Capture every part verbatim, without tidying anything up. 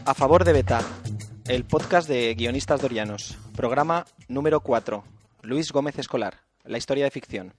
A favor de Beta, el podcast de guionistas dorianos. Programa número cuatro. Luis Gómez Escolar, la historia de ficción.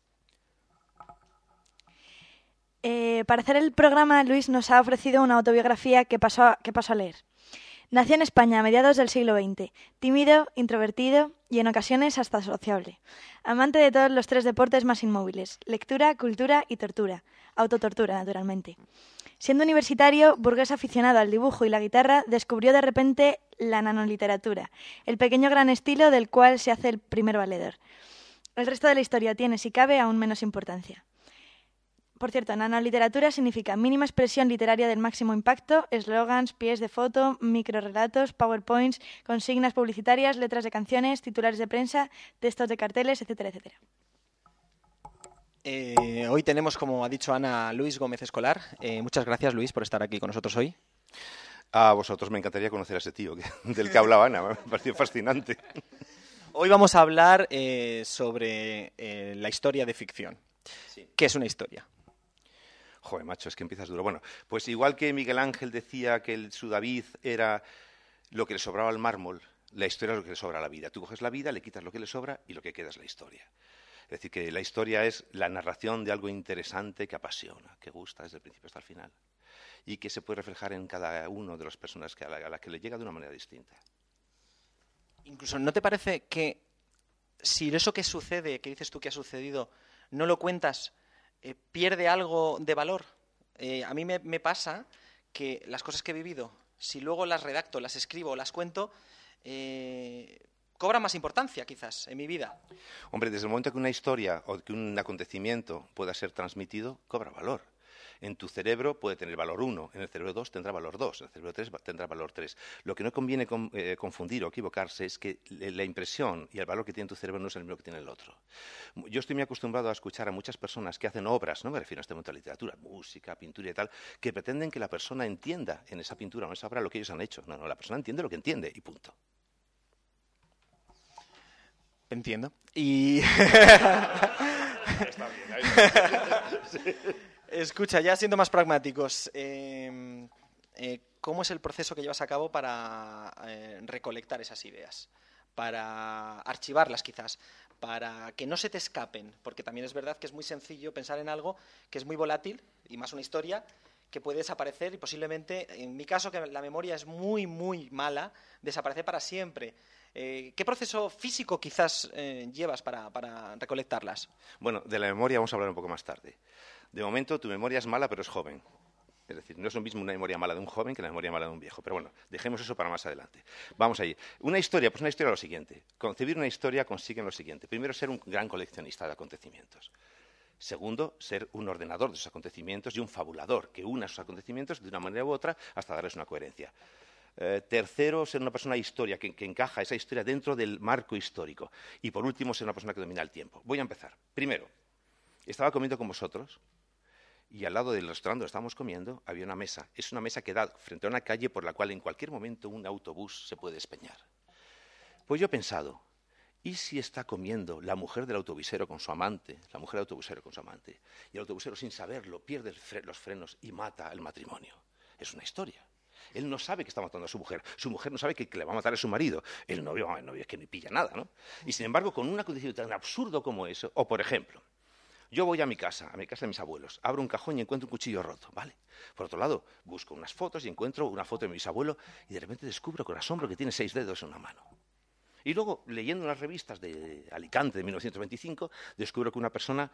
Eh, para hacer el programa, Luis nos ha ofrecido una autobiografía que pasó a, que pasó a leer. Nació en España a mediados del siglo veinte, tímido, introvertido y en ocasiones hasta sociable. Amante de todos los tres deportes más inmóviles: lectura, cultura y tortura. Autotortura, naturalmente. Siendo universitario, burgués aficionado al dibujo y la guitarra, descubrió de repente la nanoliteratura, el pequeño gran estilo del cual se hace el primer valedor. El resto de la historia tiene, si cabe, aún menos importancia. Por cierto, nanoliteratura significa mínima expresión literaria del máximo impacto, eslogans, pies de foto, microrelatos, powerpoints, consignas publicitarias, letras de canciones, titulares de prensa, textos de carteles, etcétera, etcétera. Eh, hoy tenemos, como ha dicho Ana, Luis Gómez Escolar. Eh, muchas gracias, Luis, por estar aquí con nosotros hoy. A vosotros me encantaría conocer a ese tío que, del que hablaba Ana, me pareció fascinante. Hoy vamos a hablar eh, sobre eh, la historia de ficción. Sí. ¿Qué es una historia? Joder, macho, es que empiezas duro. Bueno, pues igual que Miguel Ángel decía que el, su David era lo que le sobraba al mármol, la historia es lo que le sobra a la vida. Tú coges la vida, le quitas lo que le sobra y lo que queda es la historia. Es decir, que la historia es la narración de algo interesante que apasiona, que gusta desde el principio hasta el final y que se puede reflejar en cada uno de las personas que a, la, a la que le llega de una manera distinta. Incluso, ¿no te parece que si eso que sucede, que dices tú que ha sucedido, no lo cuentas, eh, pierde algo de valor? Eh, a mí me, me pasa que las cosas que he vivido, si luego las redacto, las escribo, las cuento, eh, cobra más importancia, quizás, en mi vida. Hombre, desde el momento que una historia o que un acontecimiento pueda ser transmitido, cobra valor. En tu cerebro puede tener valor uno, en el cerebro dos tendrá valor dos, en el cerebro tres tendrá valor tres. Lo que no conviene con, eh, confundir o equivocarse es que la impresión y el valor que tiene tu cerebro no es el mismo que tiene el otro. Yo estoy muy acostumbrado a escuchar a muchas personas que hacen obras, no me refiero a este momento a literatura, música, pintura y tal, que pretenden que la persona entienda en esa pintura o en esa obra lo que ellos han hecho. No, no, la persona entiende lo que entiende y punto. Entiendo. Y... Está bien, ahí. Sí. Escucha, ya siendo más pragmáticos, eh, eh, ¿cómo es el proceso que llevas a cabo para eh, recolectar esas ideas? Para archivarlas, quizás, para que no se te escapen, porque también es verdad que es muy sencillo pensar en algo que es muy volátil, y más una historia, que puede desaparecer y posiblemente, en mi caso, que la memoria es muy, muy mala, desaparecer para siempre. Eh, ¿Qué proceso físico quizás eh, llevas para, para recolectarlas? Bueno, de la memoria vamos a hablar un poco más tarde. De momento, tu memoria es mala, pero es joven. Es decir, no es lo mismo una memoria mala de un joven que la memoria mala de un viejo. Pero bueno, dejemos eso para más adelante. Vamos allí. Una historia, pues una historia es lo siguiente. Concebir una historia consigue lo siguiente. Primero, ser un gran coleccionista de acontecimientos. Segundo, ser un ordenador de esos acontecimientos y un fabulador que una esos acontecimientos de una manera u otra hasta darles una coherencia. Eh, tercero, ser una persona de historia, que, que encaja esa historia dentro del marco histórico. Y por último, ser una persona que domina el tiempo. Voy a empezar. Primero, estaba comiendo con vosotros y al lado del restaurante donde estábamos comiendo había una mesa. Es una mesa que da frente a una calle por la cual en cualquier momento un autobús se puede despeñar. Pues yo he pensado, ¿y si está comiendo la mujer del autobusero con su amante, la mujer del autobusero con su amante, y el autobusero sin saberlo pierde el fre- los frenos y mata el matrimonio? Es una historia. Él no sabe que está matando a su mujer. Su mujer no sabe que, que le va a matar a su marido. El novio, el novio es que ni pilla nada, ¿no? Y sin embargo, con un acontecimiento tan absurdo como eso, o por ejemplo, yo voy a mi casa, a mi casa de mis abuelos, abro un cajón y encuentro un cuchillo roto, ¿vale? Por otro lado, busco unas fotos y encuentro una foto de mi bisabuelo y de repente descubro con asombro que tiene seis dedos en una mano. Y luego, leyendo unas revistas de Alicante de mil novecientos veinticinco, descubro que una persona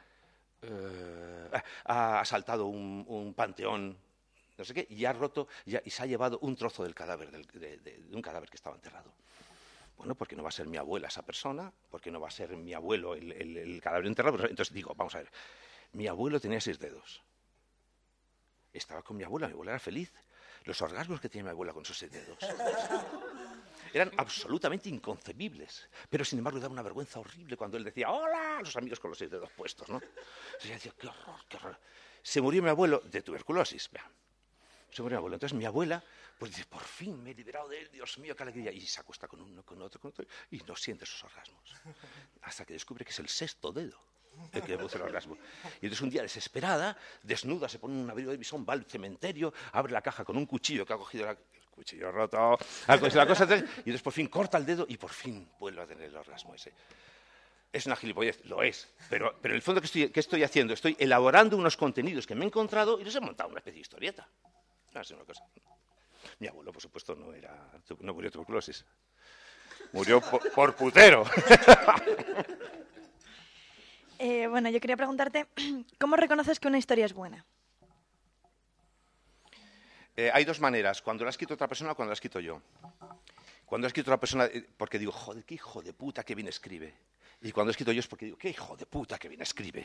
eh, ha asaltado un, un panteón, no sé qué, y ha roto y, y se ha llevado un trozo del cadáver, del, de, de, de un cadáver que estaba enterrado. Bueno, porque no va a ser mi abuela esa persona, porque no va a ser mi abuelo el, el, el cadáver enterrado. Entonces digo, vamos a ver, mi abuelo tenía seis dedos. Estaba con mi abuela, mi abuela era feliz. Los orgasmos que tenía mi abuela con esos seis dedos eran absolutamente inconcebibles. Pero sin embargo, daba una vergüenza horrible cuando él decía, ¡hola! A los amigos con los seis dedos puestos, ¿no? Entonces yo decía, ¡qué horror, qué horror! Se murió mi abuelo de tuberculosis, vean. Se murió mi abuelo. Entonces mi abuela, pues dice, por fin me he liberado de él, Dios mío, qué alegría. Y se acuesta con uno, con otro, con otro, y no siente esos orgasmos. Hasta que descubre que es el sexto dedo el que le produce el orgasmo. Y entonces un día, desesperada, desnuda, se pone un abrigo de bisón, va al cementerio, abre la caja con un cuchillo que ha cogido la, cuchillo roto, la cosa, la cosa, y entonces por fin corta el dedo y por fin vuelve a tener el orgasmo ese. Es una gilipollez, lo es, pero, pero en el fondo, ¿qué estoy, ¿qué estoy haciendo? Estoy elaborando unos contenidos que me he encontrado y los he montado una especie de historieta. No, es una cosa. Mi abuelo, por supuesto, no, era, no murió de tuberculosis. Murió por, por putero. Eh, bueno, yo quería preguntarte, ¿cómo reconoces que una historia es buena? Eh, hay dos maneras, cuando la ha escrito otra persona o cuando la he escrito yo. Cuando ha escrito otra persona, eh, porque digo, joder, qué hijo de puta que bien escribe. Y cuando he escrito yo es porque digo, qué hijo de puta que bien escribe.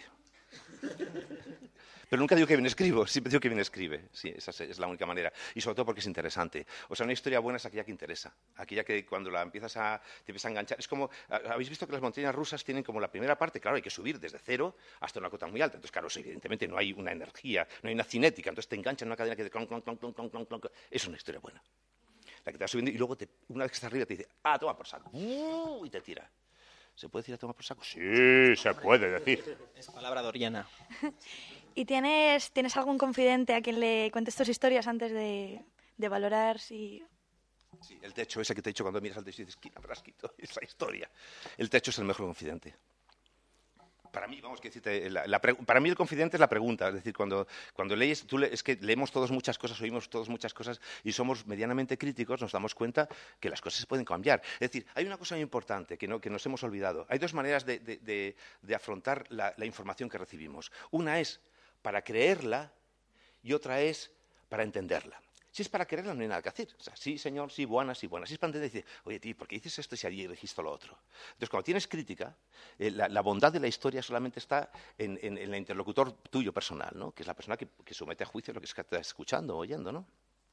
Pero nunca digo que bien escribo, siempre digo que bien escribe. Sí, esa es la única manera. Y sobre todo porque es interesante. O sea, una historia buena es aquella que interesa. Aquella que cuando la empiezas a, te empiezas a enganchar. Es como, ¿habéis visto que las montañas rusas tienen como la primera parte? Claro, hay que subir desde cero hasta una cota muy alta. Entonces, claro, evidentemente no hay una energía, no hay una cinética. Entonces te engancha en una cadena que de clon, clon, clon, clon, clon, clon. Es una historia buena. La que te va subiendo y luego, te, una vez que estás arriba, te dice, ah, toma por saco. Uh, y te tira. ¿Se puede decir a tomar por saco? Sí, se puede decir. Es palabra doriana. ¿Y tienes, tienes algún confidente a quien le cuentes tus historias antes de, de valorar si...? Sí, el techo, ese que te he dicho cuando miras al techo y dices, ¿quién habrá escrito esa historia? El techo es el mejor confidente. Para mí, vamos, que decirte, la, la, para mí el confidente es la pregunta. Es decir, cuando, cuando lees, tú le, es que leemos todos muchas cosas, oímos todos muchas cosas y somos medianamente críticos, nos damos cuenta que las cosas se pueden cambiar. Es decir, hay una cosa muy importante que, no, que nos hemos olvidado. Hay dos maneras de, de, de, de afrontar la, la información que recibimos. Una es para creerla y otra es para entenderla. Si es para quererla, no hay nada que hacer. O sea, sí, señor, sí, buena, sí, buena. Si es para entender, dice, oye, tío, ¿por qué dices esto si ayer dijiste lo otro? Entonces, cuando tienes crítica, eh, la, la bondad de la historia solamente está en, en, en el interlocutor tuyo personal, ¿no? Que es la persona que, que somete a juicio lo que está escuchando o oyendo, ¿no?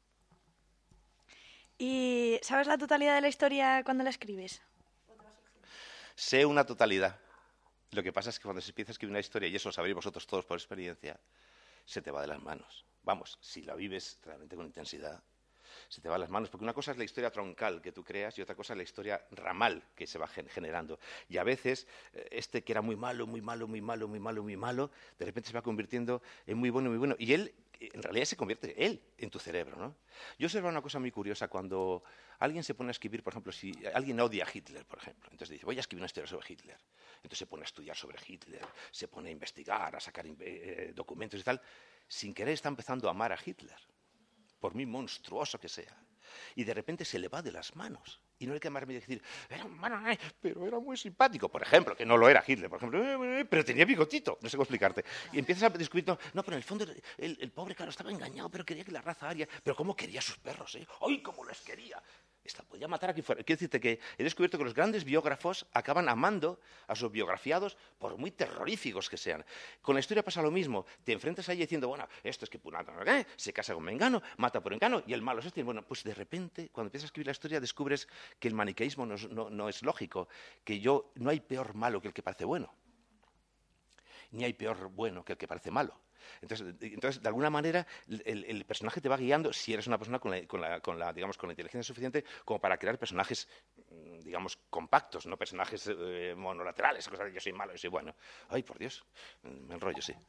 ¿Y sabes la totalidad de la historia cuando la escribes? Sé una totalidad. Lo que pasa es que cuando se empieza a escribir una historia, y eso lo sabréis vosotros todos por experiencia, se te va de las manos. Vamos, si la vives realmente con intensidad, se te va de las manos. Porque una cosa es la historia troncal que tú creas y otra cosa es la historia ramal que se va generando. Y a veces, este que era muy malo, muy malo, muy malo, muy malo, muy malo, de repente se va convirtiendo en muy bueno, muy bueno. Y él, en realidad, se convierte él en tu cerebro, ¿no? Yo observo una cosa muy curiosa cuando alguien se pone a escribir, por ejemplo, si alguien odia a Hitler, por ejemplo, entonces dice, voy a escribir una historia sobre Hitler. Entonces se pone a estudiar sobre Hitler, se pone a investigar, a sacar eh, documentos y tal. Sin querer está empezando a amar a Hitler, por muy monstruoso que sea. Y de repente se le va de las manos. Y no hay que amarme y decir, era un malo, pero era muy simpático. Por ejemplo, que no lo era Hitler, por ejemplo, pero tenía bigotito, no sé cómo explicarte. Y empiezas a descubrir, no, no pero en el fondo el, el pobre, claro, estaba engañado, pero quería que la raza aria, pero cómo quería a sus perros, ¿eh? ¡Ay, cómo les quería! Esta podía matar a quien fuera. Quiero decirte que he descubierto que los grandes biógrafos acaban amando a sus biografiados por muy terroríficos que sean. Con la historia pasa lo mismo. Te enfrentas a ella diciendo, bueno, esto es que ¿eh? se casa con Mengano, mata por Engano y el malo es este. Bueno, pues de repente, cuando empiezas a escribir la historia, descubres que el maniqueísmo no es, no, no es lógico, que yo no hay peor malo que el que parece bueno, ni hay peor bueno que el que parece malo. Entonces, entonces, de alguna manera, el, el personaje te va guiando si eres una persona con la, con, la, con, la, digamos, con la inteligencia suficiente como para crear personajes, digamos, compactos, no personajes eh, monolaterales, cosas de yo soy malo, yo soy bueno. Ay, por Dios, me enrollo, sí.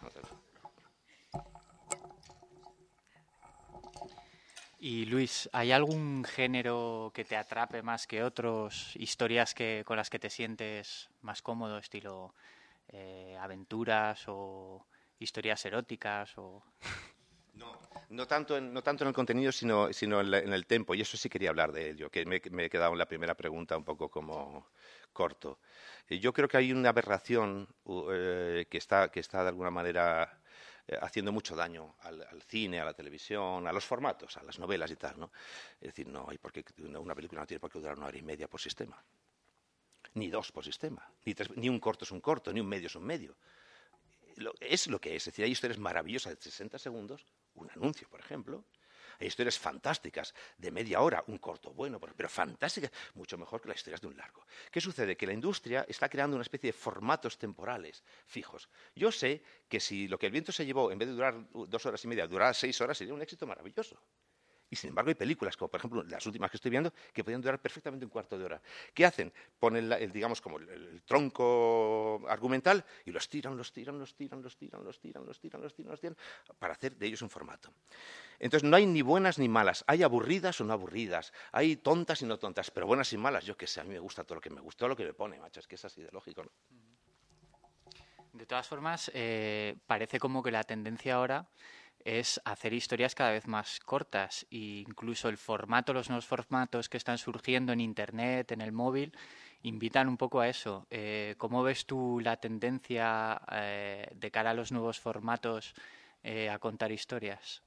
Y Luis, ¿hay algún género que te atrape más que otros? ¿Historias que, con las que te sientes más cómodo, estilo eh, aventuras o historias eróticas o...? No, no tanto en, no tanto en el contenido, sino, sino en, la, en el tempo. Y eso sí quería hablar de ello, que me, me he quedado en la primera pregunta un poco como corto. Eh, yo creo que hay una aberración eh, que, está, que está de alguna manera eh, haciendo mucho daño al, al cine, a la televisión, a los formatos, a las novelas y tal, ¿no? Es decir, no hay por qué, una película no tiene por qué durar una hora y media por sistema. Ni dos por sistema. Ni, tres, ni un corto es un corto, ni un medio es un medio. Es lo que es, es decir, hay historias maravillosas de sesenta segundos, un anuncio, por ejemplo, hay historias fantásticas de media hora, un corto bueno, pero fantásticas, mucho mejor que las historias de un largo. ¿Qué sucede? Que la industria está creando una especie de formatos temporales fijos. Yo sé que si lo que el viento se llevó, en vez de durar dos horas y media, durara seis horas, sería un éxito maravilloso. Y sin embargo hay películas, como por ejemplo las últimas que estoy viendo, que podrían durar perfectamente un cuarto de hora. ¿Qué hacen? Ponen, la, el, digamos, como el, el tronco argumental y los tiran, los tiran, los tiran, los tiran, los tiran, los tiran, los tiran, los tiran, para hacer de ellos un formato. Entonces no hay ni buenas ni malas. Hay aburridas o no aburridas. Hay tontas y no tontas, pero buenas y malas. Yo qué sé, a mí me gusta todo lo que me gusta, todo lo que me pone, macho. Es que es así de lógico, ¿no? De todas formas, eh, parece como que la tendencia ahora es hacer historias cada vez más cortas e incluso el formato, los nuevos formatos que están surgiendo en Internet, en el móvil, invitan un poco a eso. Eh, ¿Cómo ves tú la tendencia eh, de cara a los nuevos formatos eh, a contar historias?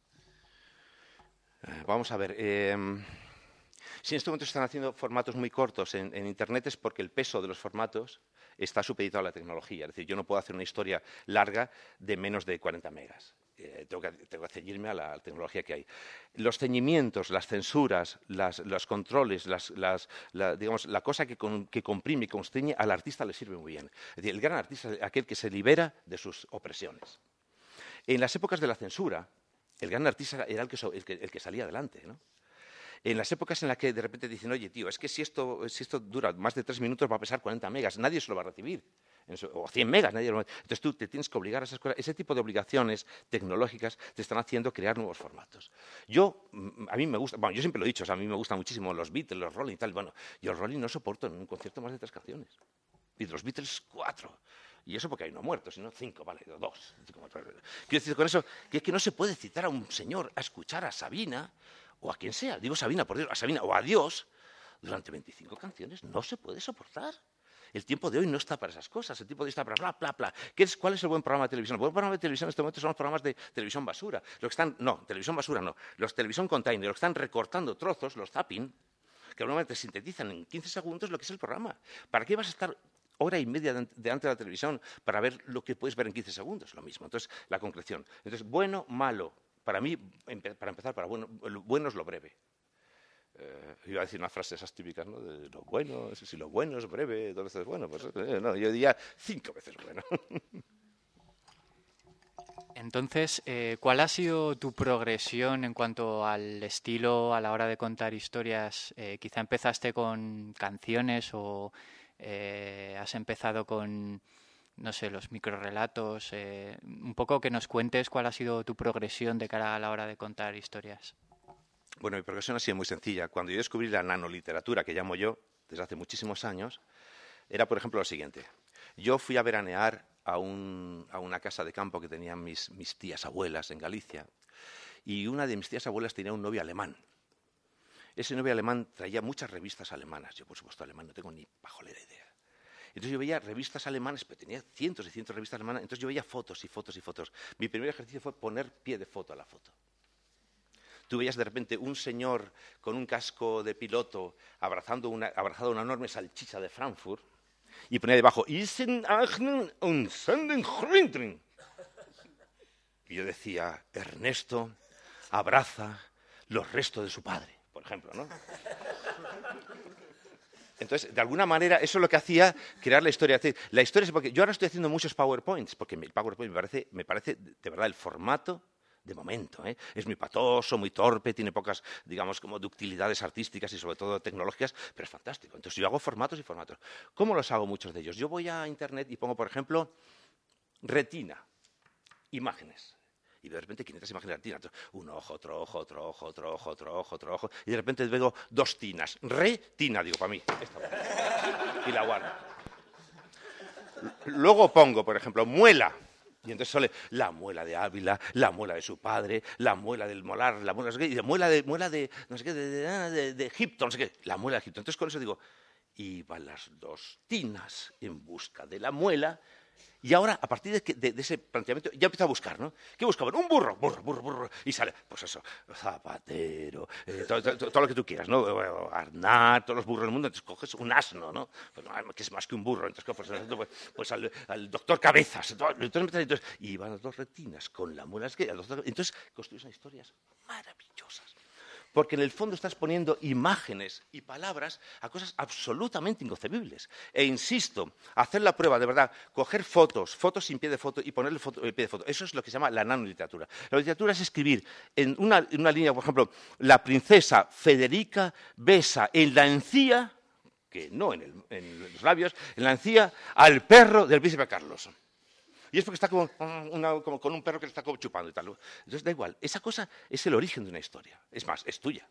Eh, vamos a ver. Eh, si en este momento están haciendo formatos muy cortos en, en Internet es porque el peso de los formatos está supeditado a la tecnología. Es decir, yo no puedo hacer una historia larga de menos de cuarenta megas. Eh, tengo, que, tengo que ceñirme a la, a la tecnología que hay. Los ceñimientos, las censuras, las, los controles, las, las, la, digamos, la cosa que, con, que comprime y constriñe al artista le sirve muy bien. Es decir, el gran artista es aquel que se libera de sus opresiones. En las épocas de la censura, el gran artista era el que, el que, el que salía adelante, ¿no? En las épocas en las que de repente dicen, oye, tío, es que si esto, si esto dura más de tres minutos va a pesar cuarenta megas, nadie se lo va a recibir. O cien megas, nadie lo va a... Entonces tú te tienes que obligar a esas cosas. Ese tipo de obligaciones tecnológicas te están haciendo crear nuevos formatos. Yo, a mí me gusta, bueno, yo siempre lo he dicho, o sea, a mí me gustan muchísimo los Beatles, los Rolling y tal. Bueno, yo el Rolling no soporto en un concierto más de tres canciones. Y de los Beatles, cuatro. Y eso porque hay no muertos, sino cinco, vale, dos. Quiero decir con eso que es que no se puede citar a un señor a escuchar a Sabina o a quien sea, digo Sabina, por Dios, a Sabina o a Dios, durante veinticinco canciones. No se puede soportar. El tiempo de hoy no está para esas cosas. El tiempo de hoy está para bla, bla, bla. ¿Qué es, ¿Cuál es el buen programa de televisión? El buen programa de televisión en este momento son los programas de televisión basura. Los que están, no, televisión basura no. Los televisión container, los que están recortando trozos, los zapping, que normalmente sintetizan en quince segundos lo que es el programa. ¿Para qué vas a estar hora y media delante de la televisión para ver lo que puedes ver en quince segundos? Lo mismo. Entonces, la concreción. Entonces, bueno, malo. Para mí, para empezar, para bueno, lo bueno es lo breve. Eh, iba a decir una frase esas típicas, ¿no? De lo bueno, si lo bueno es breve, dos veces bueno, pues eh, no, yo diría cinco veces bueno. Entonces, eh, ¿cuál ha sido tu progresión en cuanto al estilo a la hora de contar historias? Eh, quizá empezaste con canciones o eh, has empezado con, no sé, los microrrelatos. Eh, un poco que nos cuentes cuál ha sido tu progresión de cara a la hora de contar historias. Bueno, mi progresión ha sido muy sencilla. Cuando yo descubrí la nanoliteratura, que llamo yo, desde hace muchísimos años, era, por ejemplo, lo siguiente. Yo fui a veranear a, un, a una casa de campo que tenían mis, mis tías abuelas en Galicia, y una de mis tías abuelas tenía un novio alemán. Ese novio alemán traía muchas revistas alemanas. Yo, por supuesto, alemán no tengo ni pajolera idea. Entonces yo veía revistas alemanas, pero tenía cientos y cientos de revistas alemanas, entonces yo veía fotos y fotos y fotos. Mi primer ejercicio fue poner pie de foto a la foto. Tú veías de repente un señor con un casco de piloto abrazando una, abrazado una enorme salchicha de Frankfurt y ponía debajo Isen Agnen und Senden Hrintrin. Y yo decía, Ernesto abraza los restos de su padre, por ejemplo, ¿no? Entonces, de alguna manera, eso es lo que hacía crear la historia. La historia es porque yo ahora estoy haciendo muchos PowerPoints, porque el PowerPoint me parece, me parece de verdad el formato de momento, ¿eh? Es muy patoso, muy torpe, tiene pocas, digamos, como de utilidades artísticas y sobre todo tecnológicas, pero es fantástico. Entonces yo hago formatos y formatos. ¿Cómo los hago muchos de ellos? Yo voy a Internet y pongo, por ejemplo, retina, imágenes. Y de repente quinientas imágenes de retina. Un ojo, otro ojo, otro ojo, otro ojo, otro ojo, otro ojo. Y de repente veo dos tinas. Retina, digo, para mí. Esta y la guardo. Luego pongo, por ejemplo, muela. Y entonces sale la muela de Ávila, la muela de su padre, la muela del molar, la muela, no sé qué, y la muela de, muela de, no sé qué, de, de, de, de Egipto, no sé qué, la muela de Egipto. Entonces con eso digo, iban las dos tinas en busca de la muela. Y ahora, a partir de, que, de, de ese planteamiento, ya empiezo a buscar, ¿no? ¿Qué buscaban? Un burro, burro, burro, burro. Y sale, pues eso, zapatero, eh, todo, todo, todo lo que tú quieras, ¿no? Arnat, todos los burros del mundo. Entonces coges un asno, ¿no? Pues, que es más que un burro. Entonces, pues, pues al, al doctor Cabezas. Entonces, entonces, y van las dos retinas con la muela. Entonces, construyes unas historias maravillosas. porque en el fondo estás poniendo imágenes y palabras a cosas absolutamente inconcebibles. E insisto, hacer la prueba, de verdad, coger fotos, fotos sin pie de foto y ponerle foto, el pie de foto, eso es lo que se llama la nanoliteratura. La literatura es escribir en una, en una línea, por ejemplo, la princesa Federica besa en la encía, que no en, el, en los labios, en la encía al perro del príncipe Carlos. Y es porque está como, una, como con un perro que le está como chupando y tal. Entonces da igual, esa cosa es el origen de una historia. Es más, es tuya.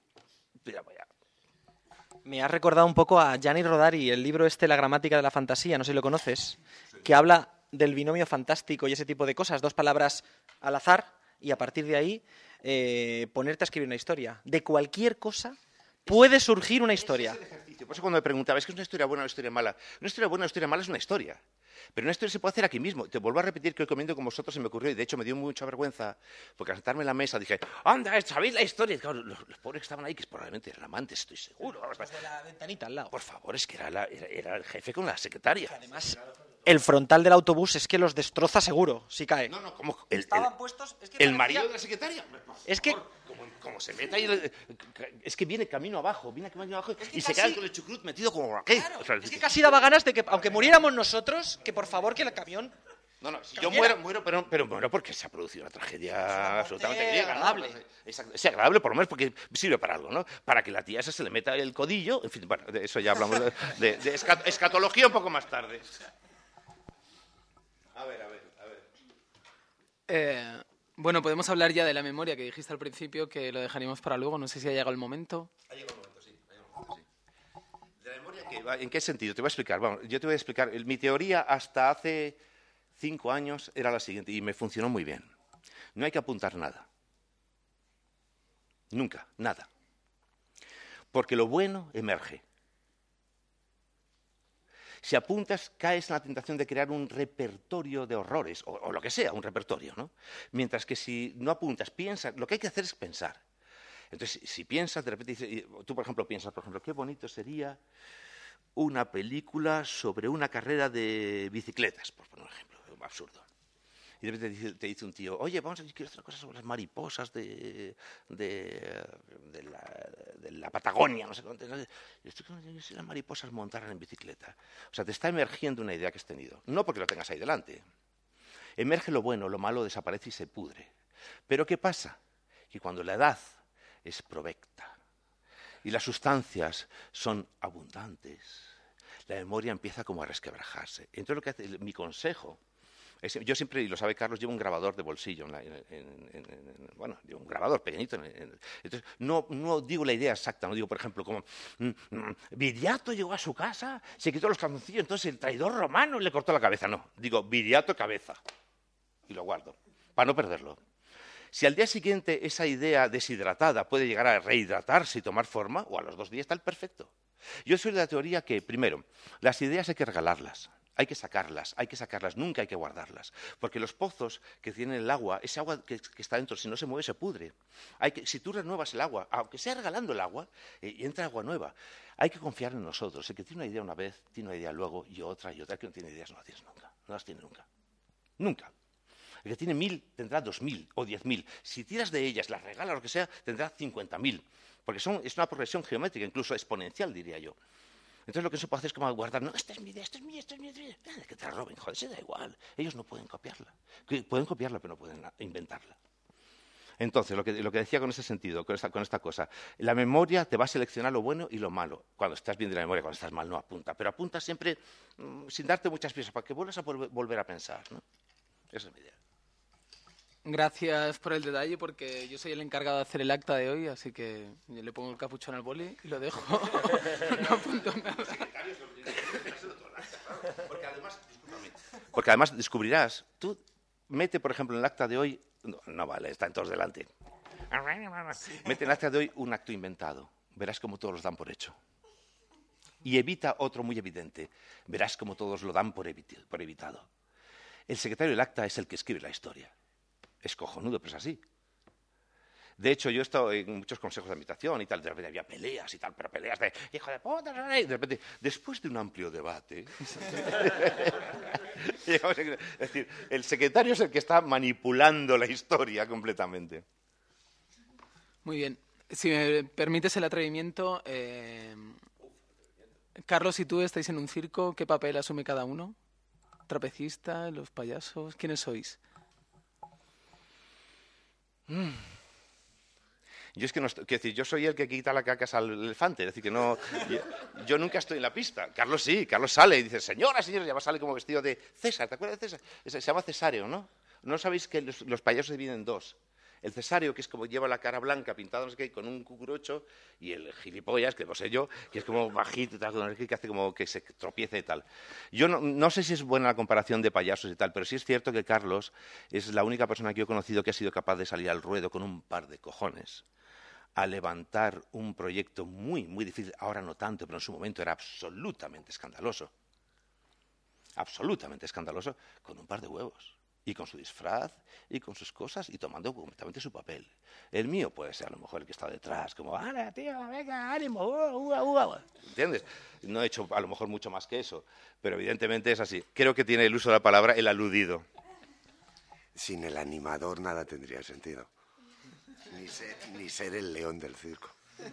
Me ha recordado un poco a Gianni Rodari, el libro este, La gramática de la fantasía, no sé si lo conoces, que habla del binomio fantástico y ese tipo de cosas, dos palabras al azar y a partir de ahí eh, ponerte a escribir una historia. De cualquier cosa puede surgir una historia. Ese es el ejercicio. Por eso cuando me preguntaba, ¿es que es una historia buena o una historia mala? Una historia buena o una historia mala es una historia. Pero una historia se puede hacer aquí mismo. Te vuelvo a repetir que hoy comiendo con vosotros se me ocurrió y de hecho me dio mucha vergüenza porque al sentarme en la mesa dije, anda, ¿sabéis la historia? Y claro, los, los pobres que estaban ahí, que probablemente eran amantes, estoy seguro. Pues de la ventanita al lado. Por favor, es que era, la, era, era el jefe con la secretaria. Además, el frontal del autobús es que los destroza seguro, si cae. No, no, como el, Estaban el, puestos... Es que el parecía... marido de la secretaria. Es que... Como, como se mete ahí, es que viene camino abajo, viene camino abajo es que y casi... se queda con el chucrut metido como aquí. Claro, o sea, es que casi daba ganas de que, aunque muriéramos nosotros, que por favor que el camión... No, no, si yo muero, muero, pero, pero muero porque se ha producido una tragedia absolutamente griega, agradable. ¿no? Es, es agradable, por lo menos porque sirve para algo, ¿no? Para que la tía esa se le meta el codillo, en fin, bueno, de eso ya hablamos de, de, de escat, escatología un poco más tarde. A ver, a ver, a ver. Eh, bueno, podemos hablar ya de la memoria que dijiste al principio, que lo dejaríamos para luego, no sé si ha llegado el momento. Ha llegado el momento, sí. Ha llegado el momento, sí. ¿De la memoria qué? ¿En qué sentido? Te voy a explicar, vamos, yo te voy a explicar. Mi teoría hasta hace... cinco años era la siguiente y me funcionó muy bien. No hay que apuntar nada. Nunca, nada. Porque lo bueno emerge. Si apuntas, caes en la tentación de crear un repertorio de horrores, o, o lo que sea, un repertorio, ¿no? Mientras que si no apuntas, piensas, lo que hay que hacer es pensar. Entonces, si piensas, de repente, dices, tú, por ejemplo, piensas, por ejemplo, qué bonito sería una película sobre una carrera de bicicletas, por poner un ejemplo absurdo. Y de repente te dice, te dice un tío, oye, vamos a quiero hacer una cosa sobre las mariposas de, de, de, la, de la Patagonia, no sé cuánto. Y esto, si las mariposas montaran en bicicleta. O sea, te está emergiendo una idea que has tenido. No porque lo tengas ahí delante. Emerge lo bueno, lo malo desaparece y se pudre. Pero ¿qué pasa? Que cuando la edad es provecta y las sustancias son abundantes, la memoria empieza como a resquebrajarse. Entonces, lo que hace, mi consejo es, yo siempre, y lo sabe Carlos, llevo un grabador de bolsillo, en la, en, en, en, en, bueno, llevo un grabador pequeñito. En, en, entonces, no, no digo la idea exacta, no digo, por ejemplo, como mm, mm, Viriato llegó a su casa, se quitó los calzoncillos, entonces el traidor romano le cortó la cabeza. No, digo Viriato cabeza, y lo guardo, para no perderlo. Si al día siguiente esa idea deshidratada puede llegar a rehidratarse y tomar forma, o a los dos días está el perfecto. Yo soy de la teoría que, primero, las ideas hay que regalarlas, hay que sacarlas, hay que sacarlas, nunca hay que guardarlas. Porque los pozos que tienen el agua, ese agua que, que está dentro, si no se mueve, se pudre. Hay que, si tú renuevas el agua, aunque sea regalando el agua, eh, y entra agua nueva, hay que confiar en nosotros. El que tiene una idea una vez, tiene una idea luego, y otra, y otra. El que no tiene ideas no las tienes nunca, no las tiene nunca. Nunca. El que tiene mil tendrá dos mil o diez mil. Si tiras de ellas, las regalas, lo que sea, tendrá cincuenta mil. Porque son, es una progresión geométrica, incluso exponencial, diría yo. Entonces lo que se puede hacer es como guardar, no, esta es mi idea, esta es mi idea, esta es mi idea. Que te la roben, joder, se da igual. Ellos no pueden copiarla. Pueden copiarla, pero no pueden inventarla. Entonces, lo que, lo que decía con ese sentido, con esta, con esta cosa, la memoria te va a seleccionar lo bueno y lo malo. Cuando estás bien de la memoria, cuando estás mal, no apunta. Pero apunta siempre mmm, sin darte muchas piezas, para que vuelvas a volver a pensar, ¿no? Esa es mi idea. Gracias por el detalle, porque yo soy el encargado de hacer el acta de hoy, así que yo le pongo el capuchón al boli y lo dejo. No apunto nada. Porque además, porque además descubrirás, tú mete, por ejemplo, en el acta de hoy, no, no vale, están todos delante. Mete en el acta de hoy un acto inventado, verás como todos los dan por hecho. Y evita otro muy evidente, verás como todos lo dan por, evit- por evitado. El secretario del acta es el que escribe la historia. Es cojonudo, pero es así. De hecho, yo he estado en muchos consejos de habitación y tal, de repente había peleas y tal, pero peleas de hijo de puta, y de repente, después de un amplio debate, es decir, el secretario es el que está manipulando la historia completamente. Muy bien. Si me permites el atrevimiento, eh, Carlos y tú estáis en un circo, ¿qué papel asume cada uno? ¿Trapecista, los payasos? ¿Quiénes sois? Mm. Yo es que no estoy, quiero decir, yo soy el que quita la caca al elefante, es decir, que no, yo, yo nunca estoy en la pista. Carlos sí, Carlos sale y dice, señora, señora, ya va, sale como vestido de César, ¿te acuerdas de César? Se llama Cesáreo, ¿no? ¿No sabéis que los, los payasos se dividen en dos? El Cesáreo, que es como lleva la cara blanca, pintada no sé qué, con un cucurucho, y el gilipollas, que no sé yo, que es como bajito y tal, que hace como que se tropiece y tal. Yo no, no sé si es buena la comparación de payasos y tal, pero sí es cierto que Carlos es la única persona que yo he conocido que ha sido capaz de salir al ruedo con un par de cojones a levantar un proyecto muy, muy difícil, ahora no tanto, pero en su momento era absolutamente escandaloso, absolutamente escandaloso, con un par de huevos, y con su disfraz, y con sus cosas, y tomando completamente su papel. El mío puede ser a lo mejor el que está detrás, como, ¡hala, tío, venga, ánimo! Uh, uh, uh", ¿entiendes? No he hecho a lo mejor mucho más que eso, pero evidentemente es así. Creo que tiene el uso de la palabra el aludido. Sin el animador nada tendría sentido. Ni ser, ni ser el león del circo.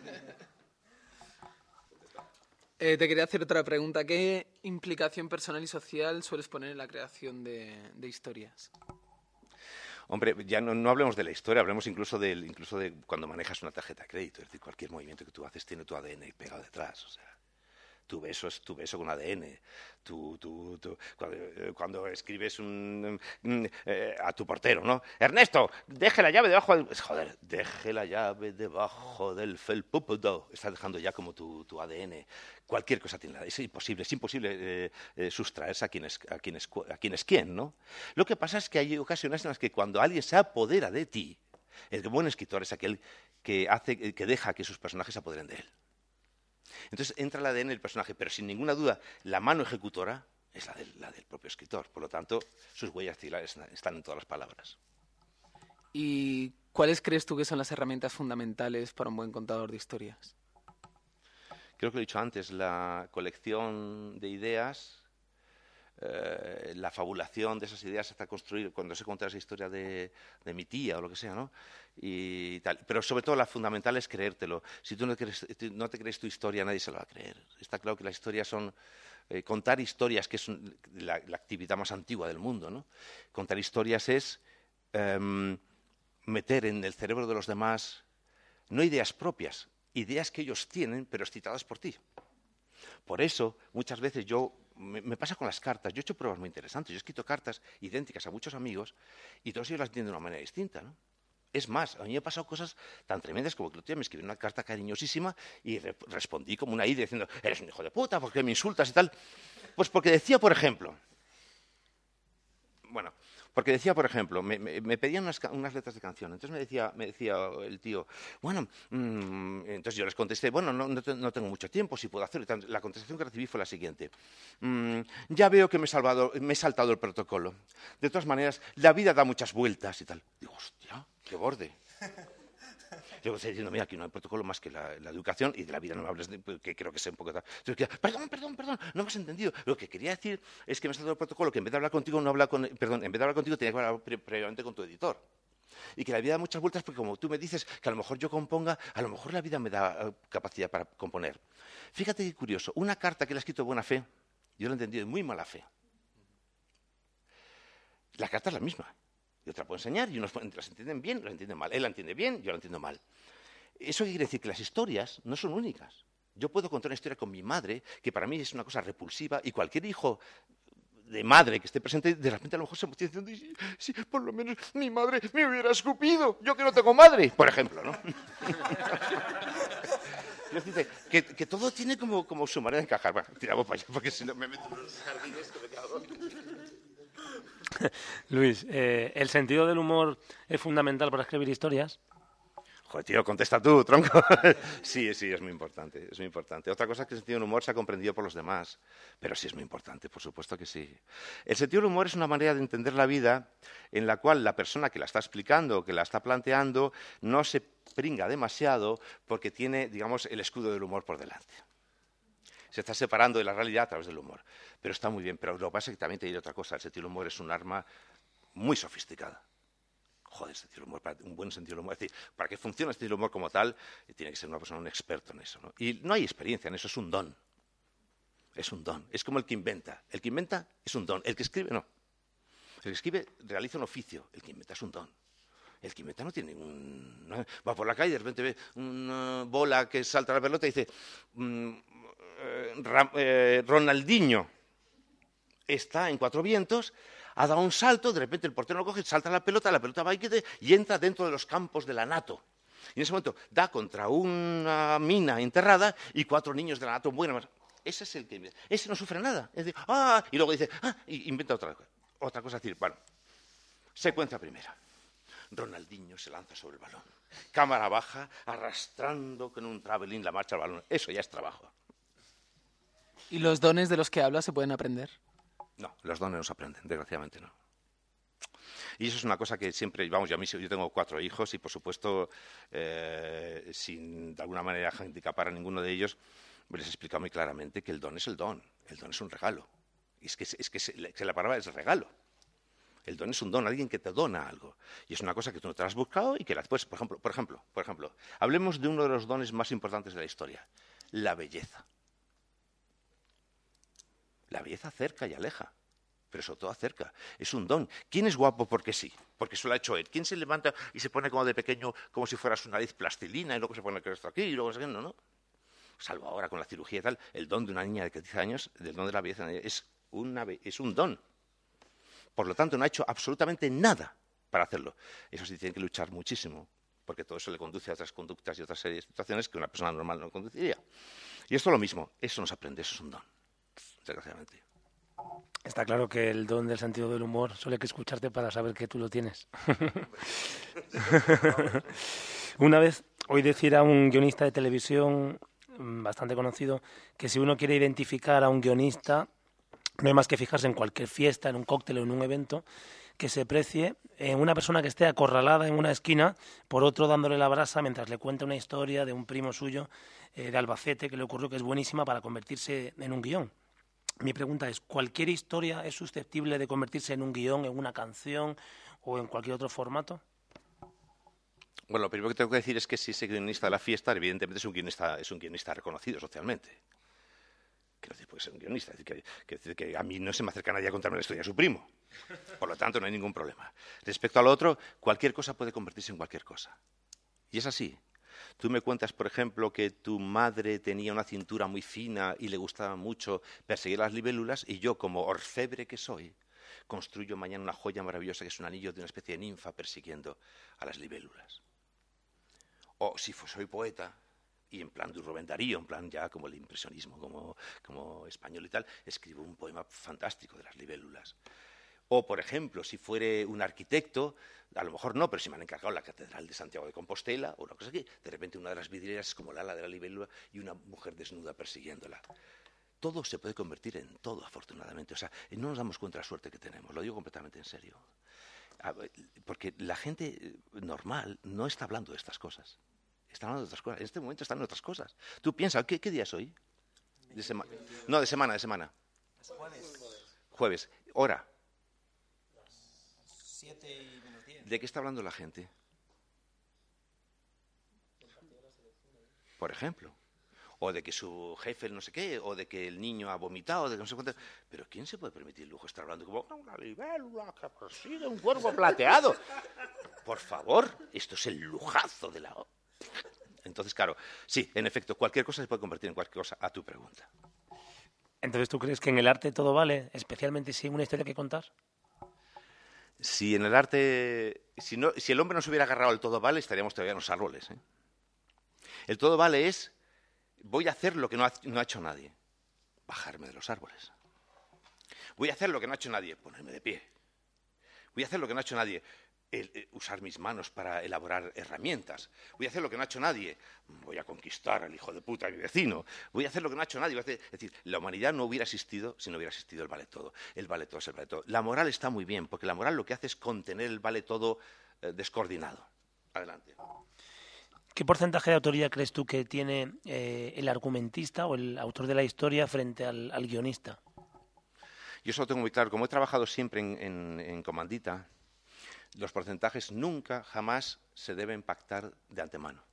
Eh, te quería hacer otra pregunta. ¿Qué implicación personal y social sueles poner en la creación de, de historias? Hombre, ya no, no hablemos de la historia, hablemos incluso de, incluso de cuando manejas una tarjeta de crédito. Es decir, cualquier movimiento que tú haces tiene tu A D N pegado detrás. O sea, tu beso es tu beso con A D N. Tu, tu, tu, cuando, cuando escribes un, un, eh, a tu portero, ¿no? Ernesto, deje la llave debajo del... Joder, deje la llave debajo del felpudo. Estás dejando ya como tu, tu A D N. Cualquier cosa tiene. Es imposible, es imposible eh, eh, sustraerse a quién es, a quién es, a quién es quién, ¿no? Lo que pasa es que hay ocasiones en las que cuando alguien se apodera de ti, el buen escritor es aquel que, hace, que deja que sus personajes se apoderen de él. Entonces entra el A D N del personaje, pero sin ninguna duda la mano ejecutora es la del, la del propio escritor. Por lo tanto, sus huellas dactilares están en todas las palabras. ¿Y cuáles crees tú que son las herramientas fundamentales para un buen contador de historias? Creo que lo he dicho antes, la colección de ideas, eh, la fabulación de esas ideas hasta construir, cuando se cuenta esa historia de, de mi tía o lo que sea, ¿no? Y tal. Pero sobre todo la fundamental es creértelo. Si tú no, crees, no te crees tu historia, nadie se la va a creer. Está claro que las historias son... Eh, contar historias, que es un, la, la actividad más antigua del mundo, ¿no? Contar historias es eh, meter en el cerebro de los demás no ideas propias, ideas que ellos tienen, pero excitadas por ti. Por eso, muchas veces yo... Me, me pasa con las cartas. Yo he hecho pruebas muy interesantes. Yo he escrito cartas idénticas a muchos amigos y todos ellos las entienden de una manera distinta, ¿no? Es más, a mí me han pasado cosas tan tremendas como que el otro día me escribió una carta cariñosísima y re respondí como una ida diciendo, eres un hijo de puta, ¿por qué me insultas y tal? Pues porque decía, por ejemplo, bueno, porque decía, por ejemplo, me, me, me pedían unas, unas letras de canción, entonces me decía, me decía el tío, bueno, mmm, entonces yo les contesté, bueno, no, no, no tengo mucho tiempo, si puedo hacerlo. La contestación que recibí fue la siguiente, mmm, ya veo que me he, salvado, me he saltado el protocolo, de todas maneras, la vida da muchas vueltas y tal. Digo, hostia, qué borde. Yo estoy diciendo, mira, aquí no hay protocolo más que la, la educación y de la vida no me hables, de, que creo que sé un poco... Entonces, perdón, perdón, perdón, no me has entendido. Lo que quería decir es que me has dado el protocolo, que en vez de hablar contigo, no habla con... Perdón, en vez de hablar contigo, tenía que hablar pre previamente con tu editor. Y que la vida da muchas vueltas porque como tú me dices que a lo mejor yo componga, a lo mejor la vida me da uh, capacidad para componer. Fíjate qué curioso, una carta que le he escrito de buena fe, yo la he entendido de muy mala fe. La carta es la misma. Yo te la puedo enseñar y unos las entienden bien, la entienden mal. Él la entiende bien, yo la entiendo mal. ¿Eso quiere decir? Que las historias no son únicas. Yo puedo contar una historia con mi madre, que para mí es una cosa repulsiva, y cualquier hijo de madre que esté presente, de repente a lo mejor se emociona diciendo, sí, sí, por lo menos mi madre me hubiera escupido, yo que no tengo madre, por ejemplo, ¿no? Dice, que, que todo tiene como, como su manera de encajar. Bueno, tiramos para allá, porque si no me meto en unos jardines que me cago. Luis, eh, ¿el sentido del humor es fundamental para escribir historias? Joder, tío, contesta tú, tronco. Sí, sí, es muy importante, es muy importante. Otra cosa es que el sentido del humor se ha comprendido por los demás, pero sí es muy importante, por supuesto que sí. El sentido del humor es una manera de entender la vida en la cual la persona que la está explicando, que la está planteando, no se pringa demasiado porque tiene, digamos, el escudo del humor por delante. Se está separando de la realidad a través del humor. Pero está muy bien. Pero lo que pasa es que también te diré otra cosa. El sentido del humor es un arma muy sofisticada. Joder, sentido del humor, para un buen sentido del humor. Es decir, para que funcione el sentido del humor como tal, tiene que ser una persona, un experto en eso, ¿no? Y no hay experiencia en eso, es un don. Es un don. Es como el que inventa. El que inventa es un don. El que escribe, no. El que escribe realiza un oficio. El que inventa es un don. El que inventa no tiene ningún... No, va por la calle y de repente ve una bola que salta a la pelota y dice mmm, eh, Ra, eh, Ronaldinho está en Cuatro Vientos, ha dado un salto, de repente el portero lo coge, salta la pelota, la pelota va y, y entra dentro de los campos de la NATO. Y en ese momento da contra una mina enterrada y cuatro niños de la NATO mueren. Ese es el que inventa. Ese no sufre nada. Es decir, ¡ah! Y luego dice, ¡ah! Y inventa otra, otra cosa. Es decir, bueno, secuencia primera. Ronaldinho se lanza sobre el balón. Cámara baja, arrastrando con un travelín la marcha al balón. Eso ya es trabajo. ¿Y los dones de los que hablas se pueden aprender? No, los dones no se aprenden, desgraciadamente no. Y eso es una cosa que siempre, vamos, yo, a mí, yo tengo cuatro hijos y, por supuesto, eh, sin de alguna manera handicapar a ninguno de ellos, les he explicado muy claramente que el don es el don, el don es un regalo. Y es que, es que, es que la palabra es regalo. El don es un don, alguien que te dona algo. Y es una cosa que tú no te has buscado y que la después, por ejemplo, por ejemplo, por ejemplo, hablemos de uno de los dones más importantes de la historia, la belleza. La belleza acerca y aleja, pero sobre todo acerca. Es un don. ¿Quién es guapo porque sí? Porque eso lo ha hecho él. ¿Quién se levanta y se pone como de pequeño, como si fuera su nariz plastilina, y luego se pone esto aquí, y luego se... No, no. Salvo ahora con la cirugía y tal, el don de una niña de quince años, el don de la belleza, es, una, es un don. Por lo tanto, no ha hecho absolutamente nada para hacerlo. Eso sí, tiene que luchar muchísimo, porque todo eso le conduce a otras conductas y otras series de situaciones que una persona normal no conduciría. Y esto es lo mismo, eso no se aprende, eso es un don, desgraciadamente. Está claro que el don del sentido del humor solo hay que escucharte para saber que tú lo tienes. Una vez oí decir a un guionista de televisión bastante conocido que si uno quiere identificar a un guionista, no hay más que fijarse en cualquier fiesta, en un cóctel o en un evento, que se precie en una persona que esté acorralada en una esquina por otro dándole la brasa mientras le cuenta una historia de un primo suyo eh, de Albacete que le ocurrió, que es buenísima para convertirse en un guión. Mi pregunta es, ¿cualquier historia es susceptible de convertirse en un guión, en una canción o en cualquier otro formato? Bueno, lo primero que tengo que decir es que si ese guionista de la fiesta, evidentemente es un guionista, es un guionista reconocido socialmente. Quiero decir, puede ser un guionista. Es decir, que, que, que a mí no se me acerca nadie a contarme la historia de su primo. Por lo tanto, no hay ningún problema. Respecto a lo otro, cualquier cosa puede convertirse en cualquier cosa. Y es así. Tú me cuentas, por ejemplo, que tu madre tenía una cintura muy fina y le gustaba mucho perseguir las libélulas, y yo, como orfebre que soy, construyo mañana una joya maravillosa que es un anillo de una especie de ninfa persiguiendo a las libélulas. O si soy poeta, y en plan de Rubén Darío, en plan ya como el impresionismo, como, como español y tal, escribo un poema fantástico de las libélulas. O, por ejemplo, si fuere un arquitecto, a lo mejor no, pero si me han encargado la Catedral de Santiago de Compostela o una cosa así, de repente una de las vidrieras es como la ala de la libélula y una mujer desnuda persiguiéndola. Todo se puede convertir en todo, afortunadamente. O sea, no nos damos cuenta de la suerte que tenemos, lo digo completamente en serio. Porque la gente normal no está hablando de estas cosas. Está hablando de otras cosas. En este momento están en otras cosas. Tú piensas, ¿qué, qué día es hoy? De sema no, de semana, de semana. Jueves. Jueves. Hora. siete y menos diez. ¿De qué está hablando la gente? Por ejemplo. O de que su jefe no sé qué, o de que el niño ha vomitado, de que no sé cuánto. Pero ¿quién se puede permitir el lujo de estar hablando como una libélula que persigue un cuervo plateado? Por favor, esto es el lujazo de la... Entonces, claro, sí, en efecto, cualquier cosa se puede convertir en cualquier cosa, a tu pregunta. Entonces, ¿tú crees que en el arte todo vale, especialmente si hay una historia que contar? Si en el arte, si, no, si el hombre no se hubiera agarrado al todo vale, estaríamos todavía en los árboles, ¿eh? El todo vale es, voy a hacer lo que no ha, no ha hecho nadie, bajarme de los árboles. Voy a hacer lo que no ha hecho nadie, ponerme de pie. Voy a hacer lo que no ha hecho nadie, el, el, usar mis manos para elaborar herramientas. Voy a hacer lo que no ha hecho nadie, voy a conquistar al hijo de puta de mi vecino. Voy a hacer lo que no ha hecho nadie. Voy a hacer, es decir, la humanidad no hubiera existido si no hubiera existido el vale todo. El vale todo es el vale todo. La moral está muy bien, porque la moral lo que hace es contener el vale todo eh, descoordinado. Adelante. ¿Qué porcentaje de autoría crees tú que tiene eh, el argumentista o el autor de la historia frente al, al guionista? Yo eso lo tengo muy claro. Como he trabajado siempre en, en, en Comandita, los porcentajes nunca, jamás se deben pactar de antemano.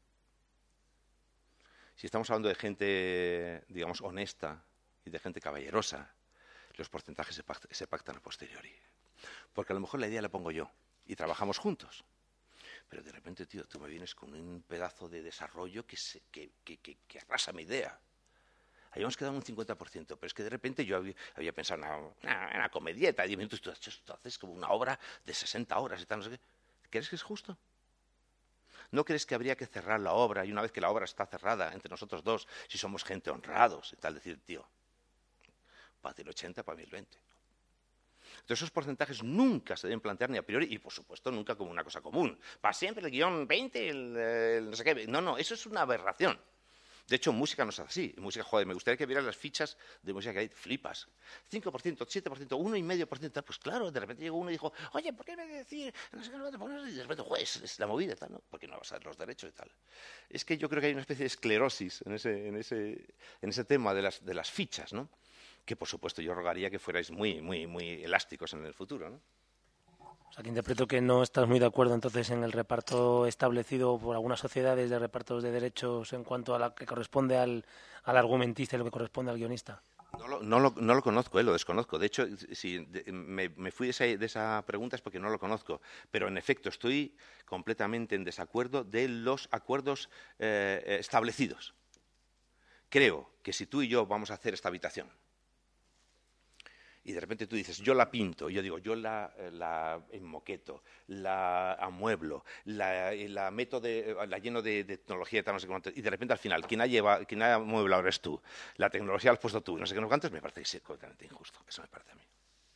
Si estamos hablando de gente, digamos, honesta y de gente caballerosa, los porcentajes se pactan, se pactan a posteriori. Porque a lo mejor la idea la pongo yo y trabajamos juntos. Pero de repente, tío, tú me vienes con un pedazo de desarrollo que, se, que, que, que, que arrasa mi idea. Habíamos quedado un cincuenta por ciento, pero es que de repente yo había, había pensado en una, una, una comedieta, diez minutos, tú, tú haces como una obra de sesenta horas y tal, no sé qué. ¿Crees que es justo? ¿No crees que habría que cerrar la obra y una vez que la obra está cerrada entre nosotros dos, si somos gente honrados y tal, decir, tío, para el ochenta, para mí el veinte? Entonces esos porcentajes nunca se deben plantear ni a priori y por supuesto nunca como una cosa común. Para siempre el guión veinte, el, el no sé qué. No, no, eso es una aberración. De hecho, en música no es así. En música, joder, me gustaría que vieras las fichas de música que hay, flipas. cinco por ciento, siete por ciento, uno coma cinco por ciento, pues claro, de repente llegó uno y dijo, oye, ¿por qué me decir? No sé qué, no te pones? Y de repente, joder, es, es la movida y tal, ¿no? Porque no vas a ver los derechos y tal. Es que yo creo que hay una especie de esclerosis en ese, en ese, en ese tema de las, de las fichas, ¿no? Que por supuesto yo rogaría que fuerais muy, muy, muy elásticos en el futuro, ¿no? O sea, que interpreto que no estás muy de acuerdo entonces en el reparto establecido por algunas sociedades de repartos de derechos en cuanto a lo que corresponde al, al argumentista y lo que corresponde al guionista. No lo, no, lo, no lo conozco, eh, lo desconozco. De hecho, si de, me, me fui de esa, de esa pregunta es porque no lo conozco. Pero, en efecto, estoy completamente en desacuerdo de los acuerdos eh, establecidos. Creo que si tú y yo vamos a hacer esta habitación y de repente tú dices, yo la pinto, y yo digo, yo la, la enmoqueto, la amueblo, la, la meto de, la lleno de, de tecnología y tal, no sé cuánto, y de repente al final, quien ha, lleva, quien ha amueblado eres tú, la tecnología la has puesto tú, no sé qué, no sé cuántos, me parece que es completamente injusto, eso me parece a mí.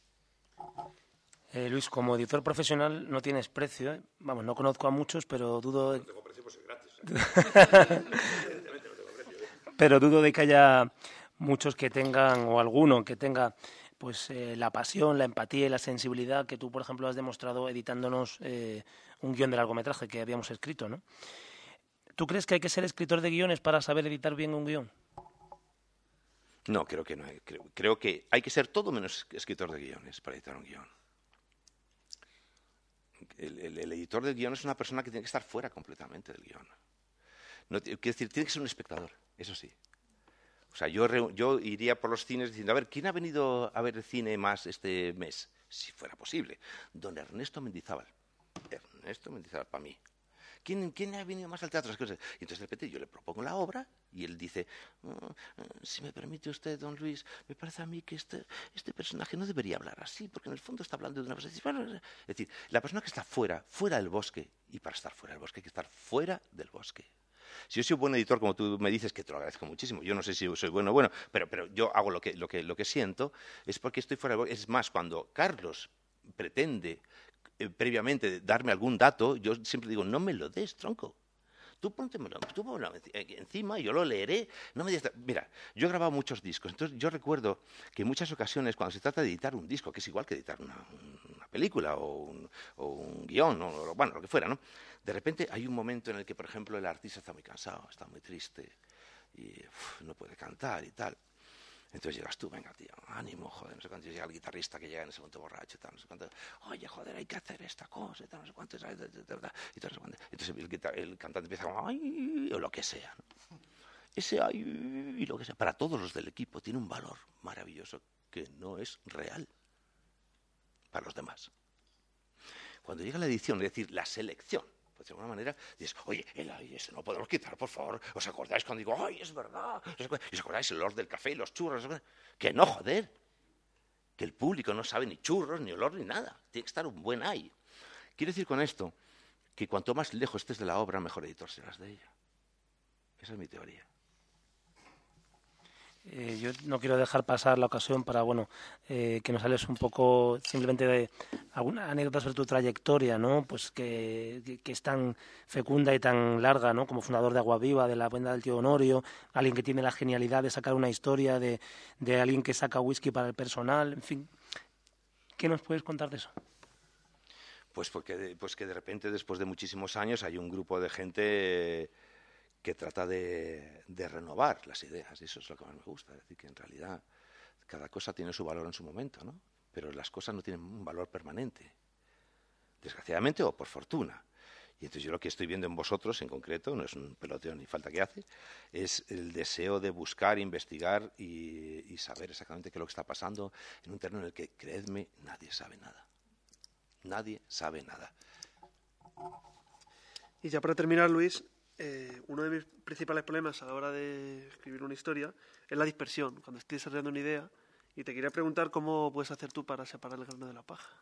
Eh, Luis, como editor profesional no tienes precio, ¿eh? Vamos, no conozco a muchos, pero dudo... No tengo precio, pues es gratis. Pero dudo de que haya muchos que tengan, o alguno que tenga... pues eh, la pasión, la empatía y la sensibilidad que tú, por ejemplo, has demostrado editándonos eh, un guión de largometraje que habíamos escrito, ¿no? ¿Tú crees que hay que ser escritor de guiones para saber editar bien un guión? No, creo que no. Creo, creo que hay que ser todo menos escritor de guiones para editar un guión. El, el, el editor del guión es una persona que tiene que estar fuera completamente del guión. No, quiero decir, tiene que ser un espectador, eso sí. O sea, yo, re, yo iría por los cines diciendo, a ver, ¿quién ha venido a ver cine más este mes? Si fuera posible. Don Ernesto Mendizábal. Ernesto Mendizábal, para mí. ¿Quién, ¿Quién ha venido más al teatro? Y entonces de repente yo le propongo la obra y él dice, oh, si me permite usted, don Luis, me parece a mí que este, este personaje no debería hablar así, porque en el fondo está hablando de una persona. Es decir, la persona que está fuera, fuera del bosque, y para estar fuera del bosque hay que estar fuera del bosque. Si yo soy un buen editor, como tú me dices, que te lo agradezco muchísimo, yo no sé si soy bueno o bueno, pero, pero yo hago lo que, lo, que, lo que siento, es porque estoy fuera del bosque. Es más, cuando Carlos pretende eh, previamente darme algún dato, yo siempre digo, no me lo des, tronco. Tú póntemelo, tú pónmelo encima, yo lo leeré. No me digas, mira, yo he grabado muchos discos, entonces yo recuerdo que en muchas ocasiones cuando se trata de editar un disco, que es igual que editar una, una película o un, o un guión, o, bueno, lo que fuera, ¿no? De repente hay un momento en el que, por ejemplo, el artista está muy cansado, está muy triste y uf, no puede cantar y tal. Entonces llegas tú, venga, tío, ánimo, joder, no sé cuánto. Llega el guitarrista que llega en ese momento borracho y tal, no sé cuánto. Oye, joder, hay que hacer esta cosa y tal, no sé cuánto. Y tal, y tal, entonces el, guitar, el cantante empieza como, ay, o lo que sea, ¿no? Ese ay, y lo que sea, para todos los del equipo, tiene un valor maravilloso que no es real para los demás. Cuando llega la edición, es decir, la selección, pues de alguna manera dices, oye, el ay, ese no lo podemos quitar, por favor. ¿Os acordáis cuando digo, ay, es verdad? ¿Os acordáis el olor del café y los churros? Que no, joder. Que el público no sabe ni churros, ni olor, ni nada. Tiene que estar un buen ay. Quiero decir con esto que cuanto más lejos estés de la obra, mejor editor serás de ella. Esa es mi teoría. Eh, yo no quiero dejar pasar la ocasión para, bueno, eh, que nos hables un poco simplemente de alguna anécdota sobre tu trayectoria, ¿no? Pues que, que, que es tan fecunda y tan larga, ¿no? Como fundador de Agua Viva, de la Venda del Tío Honorio, alguien que tiene la genialidad de sacar una historia, de, de alguien que saca whisky para el personal, en fin. ¿Qué nos puedes contar de eso? Pues, porque, pues que de repente, después de muchísimos años, hay un grupo de gente que trata de, de renovar las ideas, y eso es lo que más me gusta, es decir, que en realidad cada cosa tiene su valor en su momento, ¿no? Pero las cosas no tienen un valor permanente. desgraciadamente o por fortuna. Y entonces yo lo que estoy viendo en vosotros en concreto, no es un peloteo ni falta que hace, es el deseo de buscar, investigar y, y saber exactamente qué es lo que está pasando en un terreno en el que, creedme, nadie sabe nada. Nadie sabe nada. Y ya para terminar, Luis, eh, uno de mis principales problemas a la hora de escribir una historia es la dispersión. Cuando estoy desarrollando una idea, y te quería preguntar cómo puedes hacer tú para separar el grano de la paja.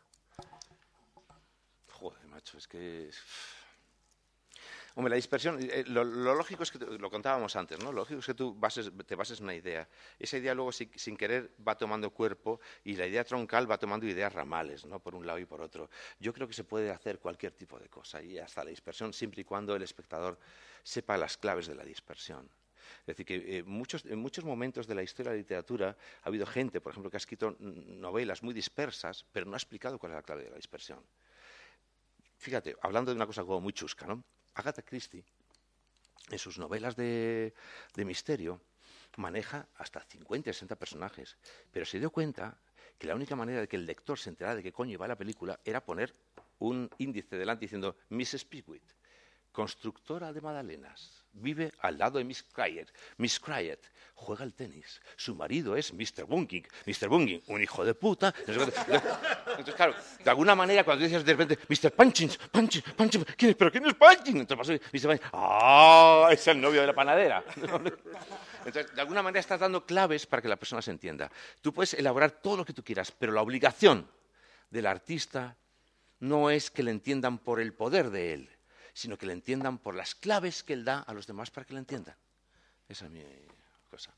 Joder, macho, es que... Hombre, la dispersión, eh, lo, lo lógico es que, lo contábamos antes, ¿no? Lo lógico es que tú bases, te bases en una idea. Esa idea luego, sin, sin querer, va tomando cuerpo y la idea troncal va tomando ideas ramales, ¿no? Por un lado y por otro. Yo creo que se puede hacer cualquier tipo de cosa y hasta la dispersión, siempre y cuando el espectador sepa las claves de la dispersión. Es decir, que eh, muchos, en muchos momentos de la historia de la literatura ha habido gente, por ejemplo, que ha escrito novelas muy dispersas, pero no ha explicado cuál es la clave de la dispersión. Fíjate, hablando de una cosa como muy chusca, ¿no? Agatha Christie, en sus novelas de, de misterio, maneja hasta cincuenta, sesenta personajes, pero se dio cuenta que la única manera de que el lector se enterara de qué coño iba la película era poner un índice delante diciendo missus Pickwick, constructora de magdalenas, vive al lado de Miss Cryet. Miss Cryet juega al tenis. Su marido es mister Bunking. mister Bunking, un hijo de puta. Entonces, claro, de alguna manera, cuando dices de repente, mister Punchins, Punchins, Punchins, ¿quién es? ¿Pero quién es Punchins? Entonces pasó mister Punchins, ¡ah! Es el novio de la panadera. Entonces, de alguna manera estás dando claves para que la persona se entienda. Tú puedes elaborar todo lo que tú quieras, pero la obligación del artista no es que le entiendan por el poder de él, sino que le entiendan por las claves que él da a los demás para que le entiendan. Esa es mi cosa.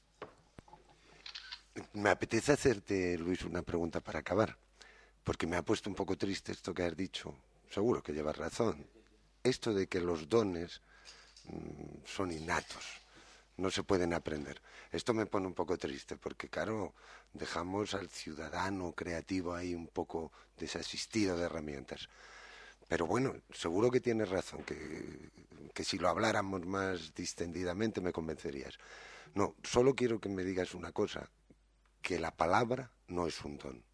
Me apetece hacerte, Luis, una pregunta para acabar, porque me ha puesto un poco triste esto que has dicho. Seguro que llevas razón. Esto de que los dones mmm, son innatos, no se pueden aprender. Esto me pone un poco triste, porque, claro, dejamos al ciudadano creativo ahí un poco desasistido de herramientas. Pero bueno, seguro que tienes razón, que, que si lo habláramos más distendidamente me convencerías. No, solo quiero que me digas una cosa, que la palabra no es un don.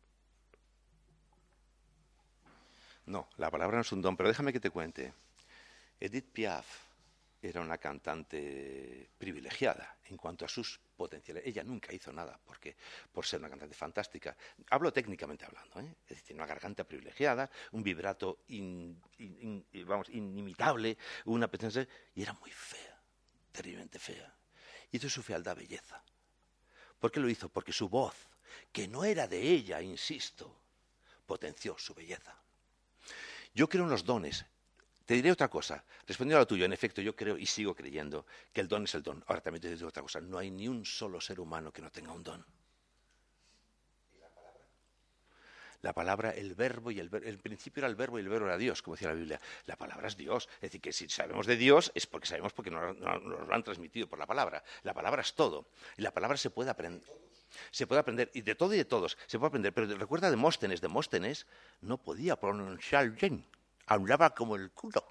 No, la palabra no es un don, pero déjame que te cuente. Edith Piaf era una cantante privilegiada en cuanto a sus potenciales. Ella nunca hizo nada porque, por ser una cantante fantástica. Hablo técnicamente hablando, ¿eh? Es decir, una garganta privilegiada, un vibrato in, in, in, vamos, inimitable, una presencia, y era muy fea, terriblemente fea. Hizo su fealdad belleza. ¿Por qué lo hizo? Porque su voz, que no era de ella, insisto, potenció su belleza. Yo creo en los dones. Te diré otra cosa, respondiendo a lo tuyo, en efecto, yo creo y sigo creyendo que el don es el don. Ahora también te digo otra cosa, no hay ni un solo ser humano que no tenga un don. ¿Y la palabra? La palabra, el verbo y el verbo, el principio era el verbo y el verbo era Dios, como decía la Biblia. La palabra es Dios, es decir, que si sabemos de Dios es porque sabemos porque nos, nos, nos lo han transmitido por la palabra. La palabra es todo, y la palabra se puede aprender. Se puede aprender, y de todo y de todos, se puede aprender. Pero recuerda Demóstenes, Demóstenes no podía pronunciar bien. Hablaba como el culo.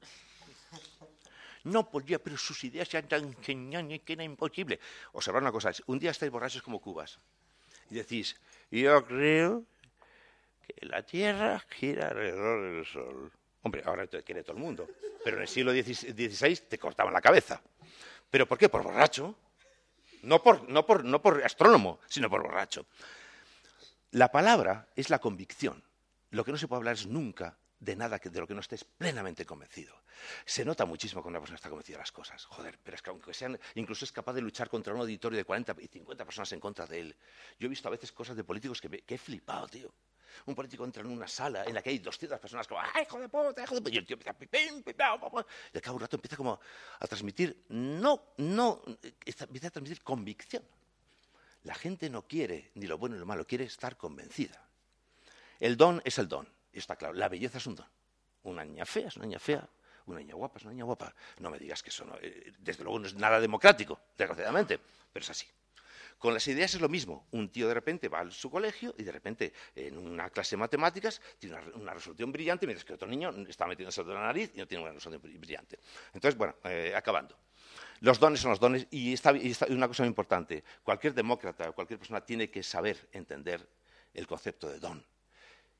No podía, pero sus ideas eran tan geniales que era imposible. Observad una cosa, un día estáis borrachos como cubas y decís, yo creo que la Tierra gira alrededor del Sol. Hombre, ahora te quiere todo el mundo, pero en el siglo dieciséis te cortaban la cabeza. ¿Pero por qué? Por borracho. No por, no por, no por astrónomo, sino por borracho. La palabra es la convicción. Lo que no se puede hablar es nunca de nada que, de lo que no estés plenamente convencido. Se nota muchísimo cuando una persona está convencida de las cosas. Joder, pero es que aunque sean, incluso es capaz de luchar contra un auditorio de cuarenta y cincuenta personas en contra de él. Yo he visto a veces cosas de políticos que, me, que he flipado, tío. Un político entra en una sala en la que hay doscientas personas como, ¡ay, hijo de puta, hijo de puta! Y el tío empieza, pipim, pipim, pipim, y al cabo de un rato empieza como a transmitir, no, no, empieza a transmitir convicción. La gente no quiere ni lo bueno ni lo malo, quiere estar convencida. El don es el don. Y está claro, la belleza es un don. Una niña fea es una niña fea, una niña guapa es una niña guapa. No me digas que eso, no, eh, desde luego no es nada democrático, desgraciadamente, pero es así. Con las ideas es lo mismo. Un tío de repente va a su colegio y de repente en una clase de matemáticas tiene una, una resolución brillante, mientras que otro niño está metiéndose en la nariz y no tiene una resolución brillante. Entonces, bueno, eh, acabando. Los dones son los dones y, está, y está, una cosa muy importante. Cualquier demócrata o cualquier persona tiene que saber entender el concepto de don.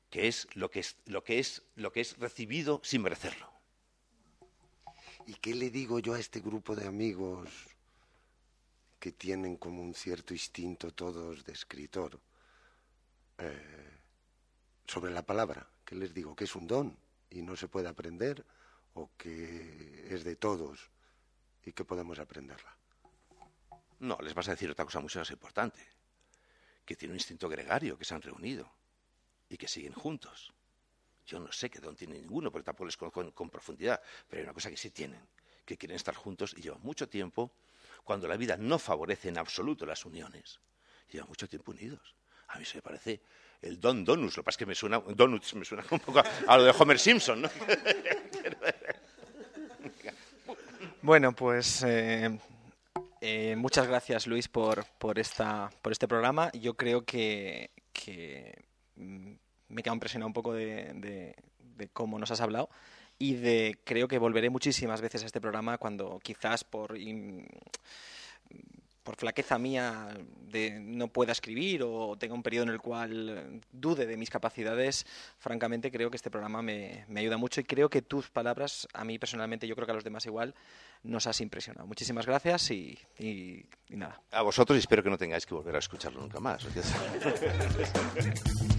que es lo que es, lo que es, lo que es recibido sin merecerlo. ¿Y qué le digo yo a este grupo de amigos que tienen como un cierto instinto todos de escritor eh, sobre la palabra? ¿Qué les digo? ¿Que es un don y no se puede aprender? ¿O que es de todos y que podemos aprenderla? No, les vas a decir otra cosa mucho más importante, que tiene un instinto gregario, que se han reunido y que siguen juntos. Yo no sé qué don tiene ninguno, porque tampoco les conozco con, con profundidad, pero hay una cosa que sí tienen, que quieren estar juntos y llevan mucho tiempo, cuando la vida no favorece en absoluto las uniones, llevan mucho tiempo unidos. A mí se me parece el don donus, lo que pasa es que me suena, donuts me suena un poco a, a lo de Homer Simpson, ¿no? Bueno, pues eh, eh, muchas gracias, Luis, por, por, esta, por este programa. Yo creo que, que mm, me he quedado impresionado un poco de, de, de cómo nos has hablado y de creo que volveré muchísimas veces a este programa cuando quizás por... In, por flaqueza mía de no pueda escribir o tenga un periodo en el cual dude de mis capacidades, francamente creo que este programa me, me ayuda mucho y creo que tus palabras, a mí personalmente, yo creo que a los demás igual, nos has impresionado. Muchísimas gracias y, y, y nada. A vosotros y espero que no tengáis que volver a escucharlo nunca más.